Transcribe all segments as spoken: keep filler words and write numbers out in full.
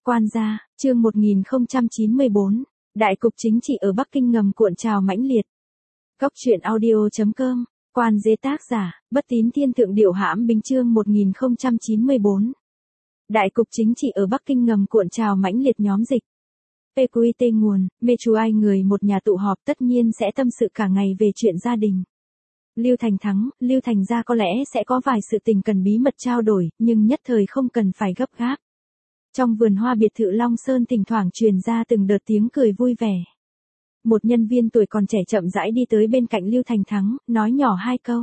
Quan gia, chương một nghìn không trăm chín mươi bốn, Đại cục chính trị ở Bắc Kinh ngầm cuộn trào mãnh liệt. Góc truyện audio chấm com, Quan Dế tác giả, Bất Tín Thiên Thượng Điệu Hãm Bính chương một nghìn không trăm chín mươi bốn. Đại cục chính trị ở Bắc Kinh ngầm cuộn trào mãnh liệt nhóm dịch. pê quy tê nguồn, mê chú ai người một nhà tụ họp tất nhiên sẽ tâm sự cả ngày về chuyện gia đình. Lưu Thành thắng, Lưu Thành gia có lẽ sẽ có vài sự tình cần bí mật trao đổi, nhưng nhất thời không cần phải gấp gáp. Trong vườn hoa biệt thự Long Sơn thỉnh thoảng truyền ra từng đợt tiếng cười vui vẻ. Một nhân viên tuổi còn trẻ chậm rãi đi tới bên cạnh Lưu Thành thắng, nói nhỏ hai câu.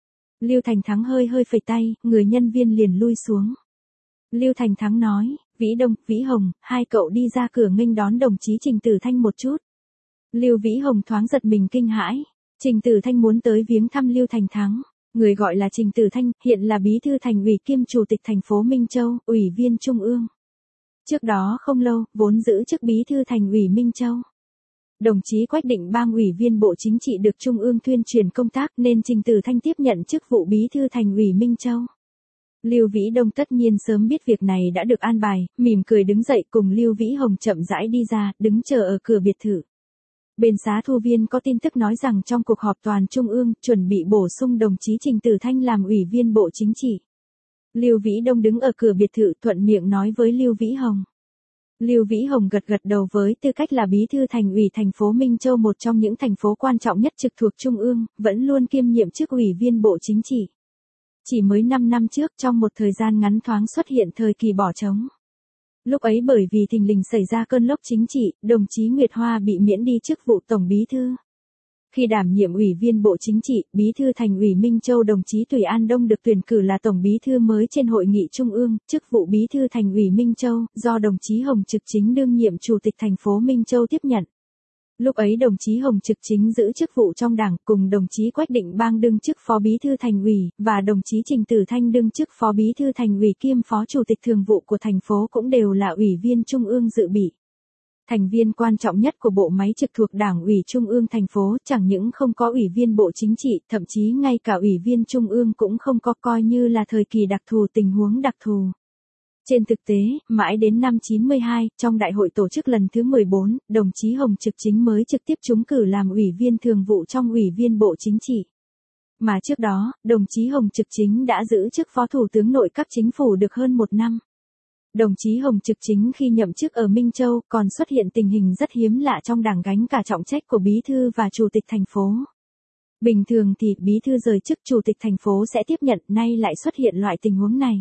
Lưu Thành thắng hơi hơi phẩy tay, người nhân viên liền lui xuống. Lưu Thành thắng nói, Vĩ Đông, Vĩ Hồng, hai cậu đi ra cửa nghênh đón đồng chí Trình Tử Thanh một chút. Lưu Vĩ Hồng thoáng giật mình kinh hãi. Trình Tử Thanh muốn tới viếng thăm Lưu Thành thắng. Người gọi là Trình Tử Thanh, hiện là bí thư thành ủy kiêm chủ tịch thành phố Minh Châu, ủy viên trung ương. Trước đó không lâu, vốn giữ chức bí thư thành ủy Minh Châu. Đồng chí Quách Định Bang ủy viên Bộ Chính trị được Trung ương tuyên truyền công tác nên Trình Tử Thanh tiếp nhận chức vụ bí thư thành ủy Minh Châu. Lưu Vĩ Đông tất nhiên sớm biết việc này đã được an bài, mỉm cười đứng dậy cùng Lưu Vĩ Hồng chậm rãi đi ra, đứng chờ ở cửa biệt thự. Bên xá thu viên có tin tức nói rằng trong cuộc họp toàn Trung ương chuẩn bị bổ sung đồng chí Trình Tử Thanh làm ủy viên Bộ Chính trị. Lưu Vĩ Đông đứng ở cửa biệt thự thuận miệng nói với Lưu Vĩ Hồng. Lưu Vĩ Hồng gật gật đầu với tư cách là bí thư thành ủy thành phố Minh Châu, một trong những thành phố quan trọng nhất trực thuộc Trung ương, vẫn luôn kiêm nhiệm chức ủy viên Bộ Chính trị. Chỉ mới năm năm trước, trong một thời gian ngắn thoáng xuất hiện thời kỳ bỏ trống. Lúc ấy bởi vì thình lình xảy ra cơn lốc chính trị, đồng chí Nguyệt Hoa bị miễn đi chức vụ tổng bí thư. Khi đảm nhiệm ủy viên Bộ Chính trị, bí thư thành ủy Minh Châu đồng chí Thủy An Đông được tuyển cử là tổng bí thư mới trên hội nghị trung ương, chức vụ bí thư thành ủy Minh Châu, do đồng chí Hồng Trực Chính đương nhiệm chủ tịch thành phố Minh Châu tiếp nhận. Lúc ấy đồng chí Hồng Trực Chính giữ chức vụ trong đảng, cùng đồng chí Quách Định Bang đương chức phó bí thư thành ủy, và đồng chí Trình Tử Thanh đương chức phó bí thư thành ủy kiêm phó chủ tịch thường vụ của thành phố cũng đều là ủy viên trung ương dự bị. Thành viên quan trọng nhất của bộ máy trực thuộc Đảng ủy Trung ương thành phố, chẳng những không có ủy viên Bộ Chính trị, thậm chí ngay cả ủy viên Trung ương cũng không có, coi như là thời kỳ đặc thù, tình huống đặc thù. Trên thực tế, mãi đến năm chín mươi hai, trong đại hội tổ chức lần thứ mười bốn, đồng chí Hồng Trực Chính mới trực tiếp trúng cử làm ủy viên thường vụ trong ủy viên Bộ Chính trị. Mà trước đó, đồng chí Hồng Trực Chính đã giữ chức phó thủ tướng nội các chính phủ được hơn một năm. Đồng chí Hồng Trực Chính khi nhậm chức ở Minh Châu còn xuất hiện tình hình rất hiếm lạ trong đảng gánh cả trọng trách của bí thư và chủ tịch thành phố. Bình thường thì bí thư rời chức chủ tịch thành phố sẽ tiếp nhận, nay lại xuất hiện loại tình huống này.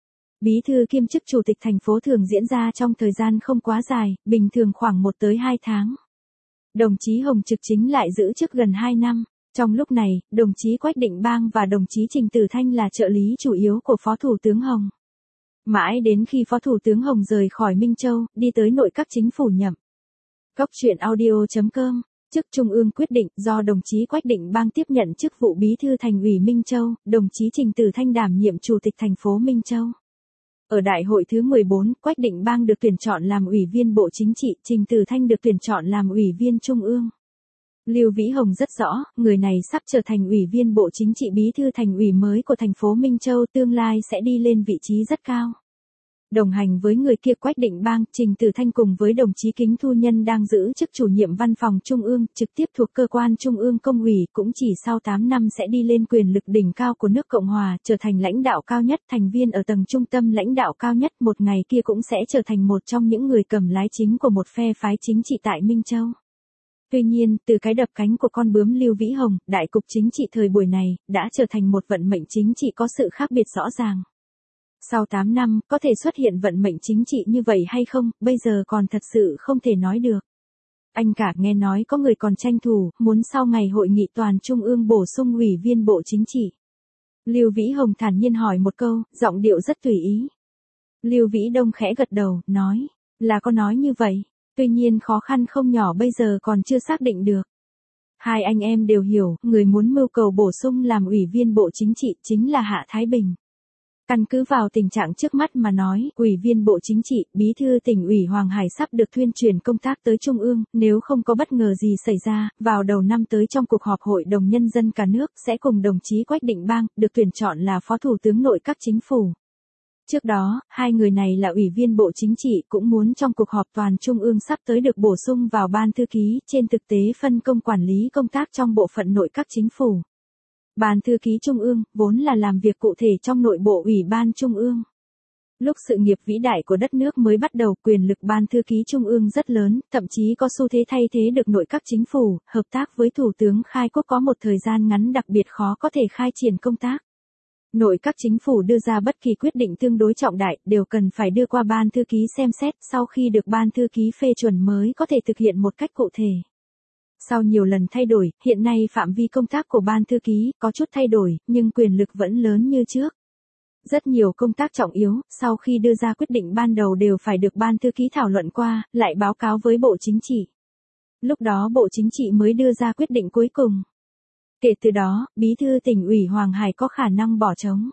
Bí thư kiêm chức chủ tịch thành phố thường diễn ra trong thời gian không quá dài, bình thường khoảng một tới hai tháng. Đồng chí Hồng Trực Chính lại giữ chức gần hai năm. Trong lúc này, đồng chí Quách Định Bang và đồng chí Trình Tử Thanh là trợ lý chủ yếu của Phó Thủ tướng Hồng. Mãi đến khi Phó Thủ tướng Hồng rời khỏi Minh Châu, đi tới nội các chính phủ nhậm. Góc truyện audio chấm com, chức Trung ương quyết định do đồng chí Quách Định Bang tiếp nhận chức vụ bí thư thành ủy Minh Châu, đồng chí Trình Tử Thanh đảm nhiệm chủ tịch thành phố Minh Châu. Ở đại hội thứ mười bốn, Quách Định Bang được tuyển chọn làm ủy viên Bộ Chính trị, Trình Tử Thanh được tuyển chọn làm ủy viên Trung ương. Lưu Vĩ Hồng rất rõ, người này sắp trở thành ủy viên Bộ Chính trị, bí thư thành ủy mới của thành phố Minh Châu, tương lai sẽ đi lên vị trí rất cao. Đồng hành với người kia Quách Định Bang, Trình Tử Thanh cùng với đồng chí Kính Thu Nhân đang giữ chức chủ nhiệm văn phòng Trung ương, trực tiếp thuộc cơ quan Trung ương Công ủy, cũng chỉ sau tám năm sẽ đi lên quyền lực đỉnh cao của nước Cộng hòa, trở thành lãnh đạo cao nhất, thành viên ở tầng trung tâm lãnh đạo cao nhất, một ngày kia cũng sẽ trở thành một trong những người cầm lái chính của một phe phái chính trị tại Minh Châu. Tuy nhiên, từ cái đập cánh của con bướm Lưu Vĩ Hồng, đại cục chính trị thời buổi này, đã trở thành một vận mệnh chính trị có sự khác biệt rõ ràng. Sau tám năm, có thể xuất hiện vận mệnh chính trị như vậy hay không, bây giờ còn thật sự không thể nói được. Anh cả nghe nói có người còn tranh thủ, muốn sau ngày hội nghị toàn Trung ương bổ sung ủy viên Bộ Chính trị. Lưu Vĩ Hồng thản nhiên hỏi một câu, giọng điệu rất tùy ý. Lưu Vĩ Đông khẽ gật đầu, nói, là có nói như vậy. Tuy nhiên khó khăn không nhỏ bây giờ còn chưa xác định được. Hai anh em đều hiểu, người muốn mưu cầu bổ sung làm ủy viên Bộ Chính trị chính là Hạ Thái Bình. Căn cứ vào tình trạng trước mắt mà nói, ủy viên Bộ Chính trị, bí thư tỉnh ủy Hoàng Hải sắp được tuyên truyền công tác tới Trung ương, nếu không có bất ngờ gì xảy ra, vào đầu năm tới trong cuộc họp Hội đồng Nhân dân cả nước sẽ cùng đồng chí Quách Định Bang, được tuyển chọn là Phó Thủ tướng Nội các Chính phủ. Trước đó, hai người này là ủy viên Bộ Chính trị cũng muốn trong cuộc họp toàn trung ương sắp tới được bổ sung vào ban thư ký, trên thực tế phân công quản lý công tác trong bộ phận nội các chính phủ. Ban thư ký trung ương, vốn là làm việc cụ thể trong nội bộ ủy ban trung ương. Lúc sự nghiệp vĩ đại của đất nước mới bắt đầu, quyền lực ban thư ký trung ương rất lớn, thậm chí có xu thế thay thế được nội các chính phủ, hợp tác với Thủ tướng khai quốc có một thời gian ngắn đặc biệt khó có thể khai triển công tác. Nội các chính phủ đưa ra bất kỳ quyết định tương đối trọng đại đều cần phải đưa qua ban thư ký xem xét, sau khi được ban thư ký phê chuẩn mới có thể thực hiện một cách cụ thể. Sau nhiều lần thay đổi, hiện nay phạm vi công tác của ban thư ký có chút thay đổi, nhưng quyền lực vẫn lớn như trước. Rất nhiều công tác trọng yếu, sau khi đưa ra quyết định ban đầu đều phải được ban thư ký thảo luận qua, lại báo cáo với Bộ Chính trị. Lúc đó Bộ Chính trị mới đưa ra quyết định cuối cùng. Kể từ đó, Bí thư Tỉnh ủy Hoàng Hải có khả năng bỏ trống.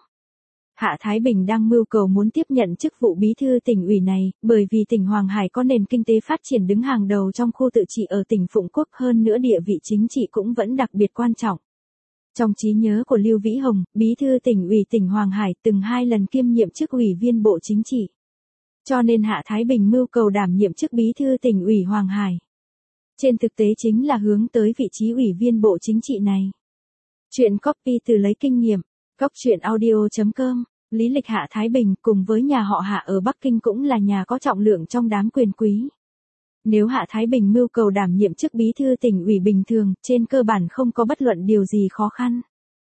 Hạ Thái Bình đang mưu cầu muốn tiếp nhận chức vụ Bí thư Tỉnh ủy này, bởi vì tỉnh Hoàng Hải có nền kinh tế phát triển đứng hàng đầu trong khu tự trị ở tỉnh Phụng Quốc, hơn nữa địa vị chính trị cũng vẫn đặc biệt quan trọng. Trong trí nhớ của Lưu Vĩ Hồng, Bí thư Tỉnh ủy tỉnh Hoàng Hải từng hai lần kiêm nhiệm chức ủy viên Bộ Chính trị. Cho nên Hạ Thái Bình mưu cầu đảm nhiệm chức Bí thư Tỉnh ủy Hoàng Hải. Trên thực tế chính là hướng tới vị trí ủy viên Bộ Chính trị này. Chuyện copy từ lấy kinh nghiệm, góc truyện audio chấm com, lý lịch Hạ Thái Bình cùng với nhà họ Hạ ở Bắc Kinh cũng là nhà có trọng lượng trong đám quyền quý. Nếu Hạ Thái Bình mưu cầu đảm nhiệm chức bí thư tỉnh ủy bình thường, trên cơ bản không có bất luận điều gì khó khăn.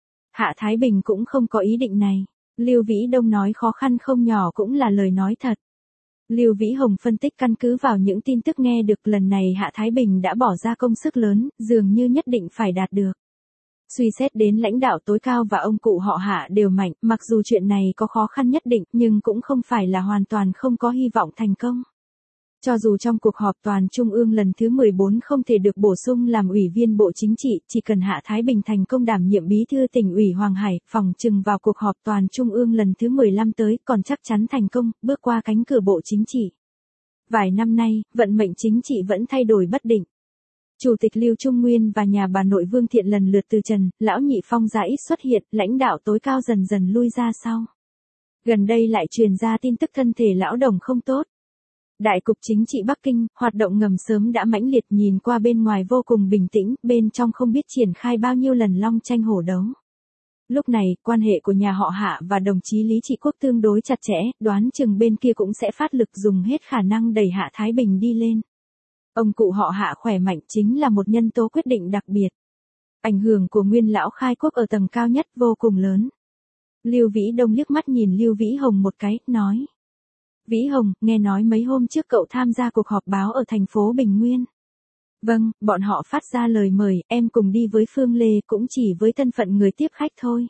Hạ Thái Bình cũng không có ý định này. Lưu Vĩ Đông nói khó khăn không nhỏ cũng là lời nói thật. Lưu Vĩ Hồng phân tích căn cứ vào những tin tức nghe được lần này Hạ Thái Bình đã bỏ ra công sức lớn, dường như nhất định phải đạt được. Suy xét đến lãnh đạo tối cao và ông cụ họ Hạ đều mạnh, mặc dù chuyện này có khó khăn nhất định nhưng cũng không phải là hoàn toàn không có hy vọng thành công. Cho dù trong cuộc họp toàn trung ương lần thứ mười bốn không thể được bổ sung làm ủy viên Bộ Chính trị, chỉ cần Hạ Thái Bình thành công đảm nhiệm bí thư tỉnh ủy Hoàng Hải, phòng chừng vào cuộc họp toàn trung ương lần thứ mười lăm tới còn chắc chắn thành công, bước qua cánh cửa Bộ Chính trị. Vài năm nay, vận mệnh chính trị vẫn thay đổi bất định. Chủ tịch Lưu Trung Nguyên và nhà bà nội Vương Thiện lần lượt từ trần, lão nhị Phong Gia ít xuất hiện, lãnh đạo tối cao dần dần lui ra sau. Gần đây lại truyền ra tin tức thân thể lão Đồng không tốt. Đại cục chính trị Bắc Kinh, hoạt động ngầm sớm đã mãnh liệt, nhìn qua bên ngoài vô cùng bình tĩnh, bên trong không biết triển khai bao nhiêu lần long tranh hổ đấu. Lúc này, quan hệ của nhà họ Hạ và đồng chí Lý Trị Quốc tương đối chặt chẽ, đoán chừng bên kia cũng sẽ phát lực dùng hết khả năng đẩy Hạ Thái Bình đi lên. Ông cụ họ Hạ khỏe mạnh chính là một nhân tố quyết định đặc biệt. Ảnh hưởng của nguyên lão khai quốc ở tầng cao nhất vô cùng lớn. Lưu Vĩ Đông liếc mắt nhìn Lưu Vĩ Hồng một cái, nói. Vĩ Hồng, nghe nói mấy hôm trước cậu tham gia cuộc họp báo ở thành phố Bình Nguyên. Vâng, bọn họ phát ra lời mời, em cùng đi với Phương Lê cũng chỉ với thân phận người tiếp khách thôi.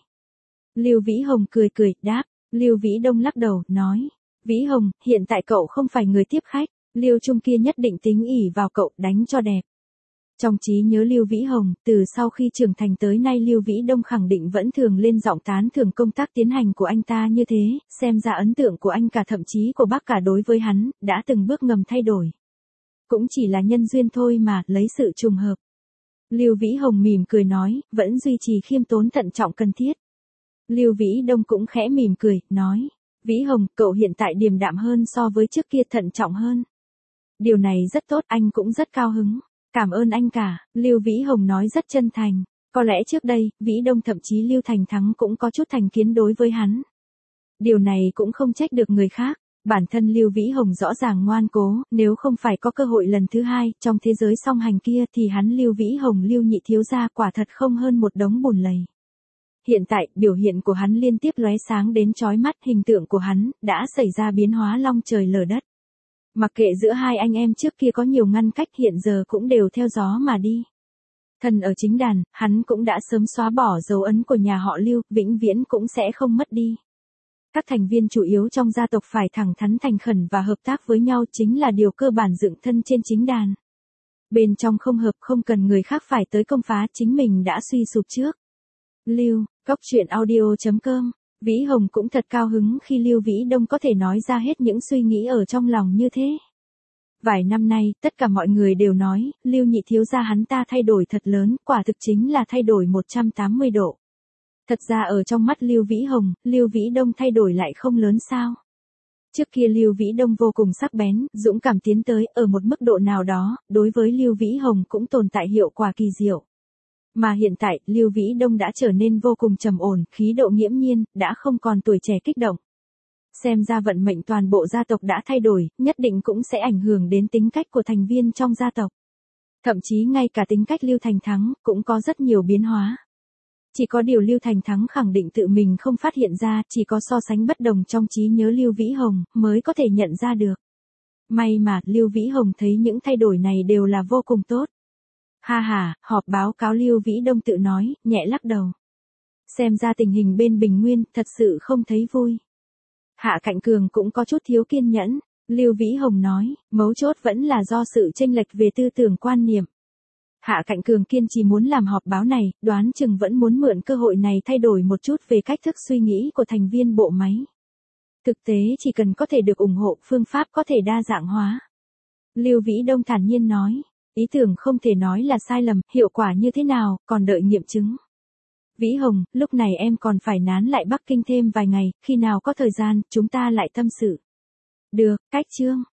Lưu Vĩ Hồng cười cười, đáp. Lưu Vĩ Đông lắc đầu, nói. Vĩ Hồng, hiện tại cậu không phải người tiếp khách, Lưu Trung kia nhất định tính ỷ vào cậu, đánh cho đẹp. Trong trí nhớ Lưu Vĩ Hồng, từ sau khi trưởng thành tới nay Lưu Vĩ Đông khẳng định vẫn thường lên giọng tán thưởng công tác tiến hành của anh ta như thế, xem ra ấn tượng của anh cả thậm chí của bác cả đối với hắn, đã từng bước ngầm thay đổi. Cũng chỉ là nhân duyên thôi mà, lấy sự trùng hợp. Lưu Vĩ Hồng mỉm cười nói, vẫn duy trì khiêm tốn thận trọng cần thiết. Lưu Vĩ Đông cũng khẽ mỉm cười, nói, Vĩ Hồng, cậu hiện tại điềm đạm hơn so với trước kia, thận trọng hơn. Điều này rất tốt, anh cũng rất cao hứng. Cảm ơn anh cả, Lưu Vĩ Hồng nói rất chân thành. Có lẽ trước đây, Vĩ Đông thậm chí Lưu Thành Thắng cũng có chút thành kiến đối với hắn. Điều này cũng không trách được người khác. Bản thân Lưu Vĩ Hồng rõ ràng ngoan cố, nếu không phải có cơ hội lần thứ hai, trong thế giới song hành kia thì hắn Lưu Vĩ Hồng Lưu nhị thiếu gia quả thật không hơn một đống bùn lầy. Hiện tại, biểu hiện của hắn liên tiếp lóe sáng đến chói mắt, hình tượng của hắn đã xảy ra biến hóa long trời lở đất. Mặc kệ giữa hai anh em trước kia có nhiều ngăn cách, hiện giờ cũng đều theo gió mà đi. Thần ở chính đàn, hắn cũng đã sớm xóa bỏ dấu ấn của nhà họ Lưu, vĩnh viễn cũng sẽ không mất đi. Các thành viên chủ yếu trong gia tộc phải thẳng thắn thành khẩn và hợp tác với nhau chính là điều cơ bản dựng thân trên chính đàn. Bên trong không hợp không cần người khác phải tới công phá, chính mình đã suy sụp trước. Lưu, góc truyện audio chấm com. Vĩ Hồng cũng thật cao hứng khi Lưu Vĩ Đông có thể nói ra hết những suy nghĩ ở trong lòng như thế. Vài năm nay, tất cả mọi người đều nói, Lưu nhị thiếu gia hắn ta thay đổi thật lớn, quả thực chính là thay đổi một trăm tám mươi độ. Thật ra ở trong mắt Lưu Vĩ Hồng, Lưu Vĩ Đông thay đổi lại không lớn sao. Trước kia Lưu Vĩ Đông vô cùng sắc bén, dũng cảm tiến tới, ở một mức độ nào đó, đối với Lưu Vĩ Hồng cũng tồn tại hiệu quả kỳ diệu. Mà hiện tại, Lưu Vĩ Đông đã trở nên vô cùng trầm ổn, khí độ nghiễm nhiên, đã không còn tuổi trẻ kích động. Xem ra vận mệnh toàn bộ gia tộc đã thay đổi, nhất định cũng sẽ ảnh hưởng đến tính cách của thành viên trong gia tộc. Thậm chí ngay cả tính cách Lưu Thành Thắng, cũng có rất nhiều biến hóa. Chỉ có điều Lưu Thành Thắng khẳng định tự mình không phát hiện ra, chỉ có so sánh bất đồng trong trí nhớ Lưu Vĩ Hồng, mới có thể nhận ra được. May mà, Lưu Vĩ Hồng thấy những thay đổi này đều là vô cùng tốt. Ha ha, họp báo cáo Lưu Vĩ Đông tự nói, nhẹ lắc đầu. Xem ra tình hình bên Bình Nguyên, thật sự không thấy vui. Hạ Cạnh Cường cũng có chút thiếu kiên nhẫn, Lưu Vĩ Hồng nói, mấu chốt vẫn là do sự chênh lệch về tư tưởng quan niệm. Hạ Cạnh Cường kiên trì muốn làm họp báo này, đoán chừng vẫn muốn mượn cơ hội này thay đổi một chút về cách thức suy nghĩ của thành viên bộ máy. Thực tế chỉ cần có thể được ủng hộ, phương pháp có thể đa dạng hóa. Lưu Vĩ Đông thản nhiên nói, ý tưởng không thể nói là sai lầm, hiệu quả như thế nào, còn đợi nghiệm chứng. Vĩ Hồng, lúc này em còn phải nán lại Bắc Kinh thêm vài ngày, khi nào có thời gian, chúng ta lại tâm sự. Được, cách chương.